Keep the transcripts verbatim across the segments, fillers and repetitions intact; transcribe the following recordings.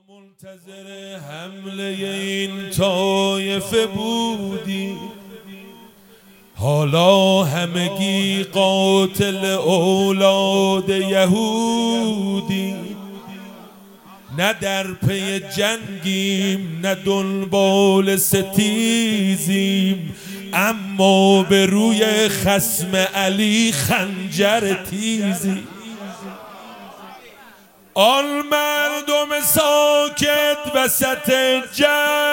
منتظر حمله این طایفه بودی، حالا همگی قاتل اولاد یهودی. نه در پی جنگیم نه دنبال ستیزیم، اما به روی خصم علی خنجر تیزی. آن مردم ساکت وسط جنگ،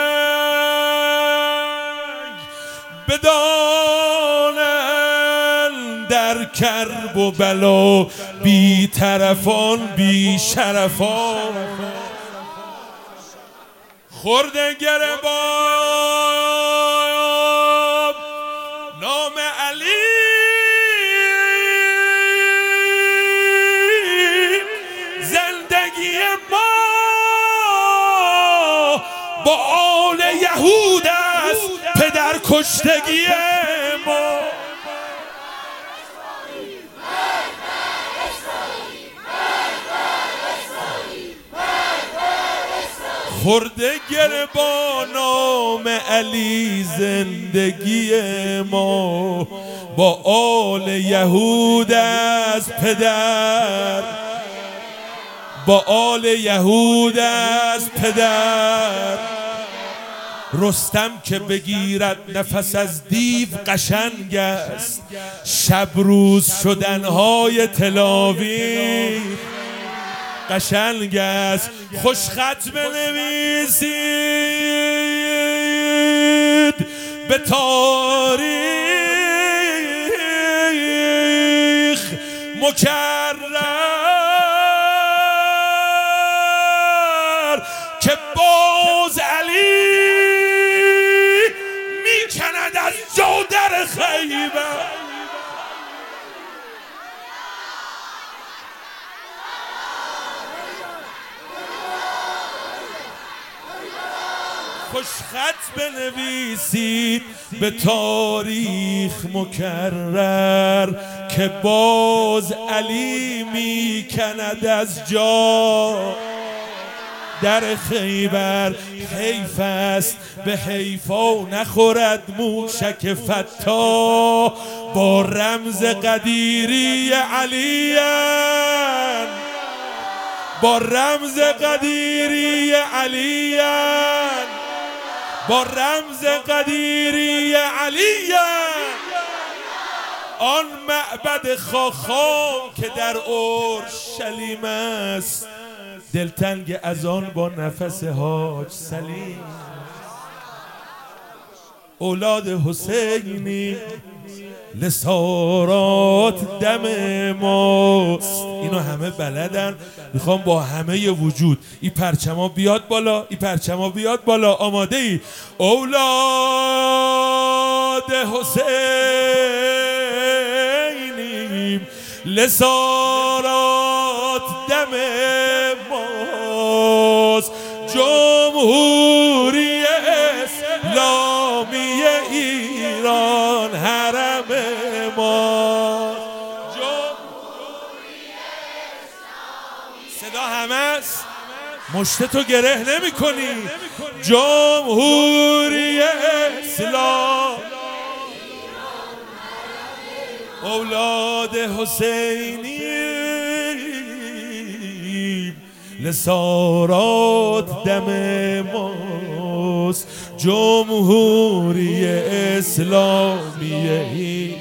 بدانند در کرب و بلا بی طرفان بی شرفان. خورده گرباب نام علی، زندگی ما با آل یهود است، پدر کشتگی ما. خورده گربا نام علی، زندگی ما با آل یهود است، پدر با آل یهود است پدر. رستم که بگیرد نفس از دیو قشنگ است، شب روز شدنهای تلاوی قشنگ است. خوش خط بنویسید به تاریخ مکرر که باز علی میکند از جا در خیبر. خوش خط بنویسید به تاریخ مکرر که باز علی میکند از جا در خیبر. حیف است به حیفا نخورد موشک فتا، با رمز قدیری علیان با رمز قدیری علیان با رمز قدیری علیان. آن معبد خاخام که در اورشلیم است، دلتنگ از آن با نفس حاج سلیم. اولاد حسینی لسارات دم ماست. اینو همه بلدن، میخوام با همه ی وجود این پرچما بیاد بالا، این پرچما بیاد بالا. آماده ای؟ اولاد حسینیم لسارات دم ماست، جمهوری اسلامی ایران حرم ما. صدا همه است، مشت تو گره نمی کنی. جمهوری اسلام اولاد حسینی لسارات دم ماست، جمهوری اسلامی.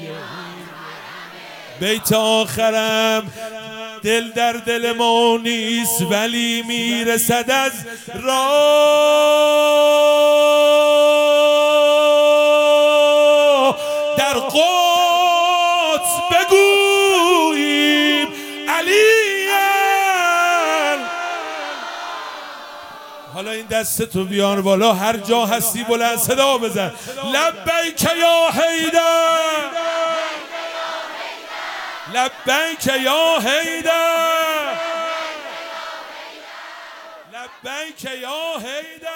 بیت آخرم دل در دل ما نیست ولی میرسد از راه، در قدس بگوییم علی. حالا این دستتو بیار بالا، هر جا هستی بلند صدا بزن. لبیک یا حیدر، لبیک یا حیدر، لبیک یا حیدر.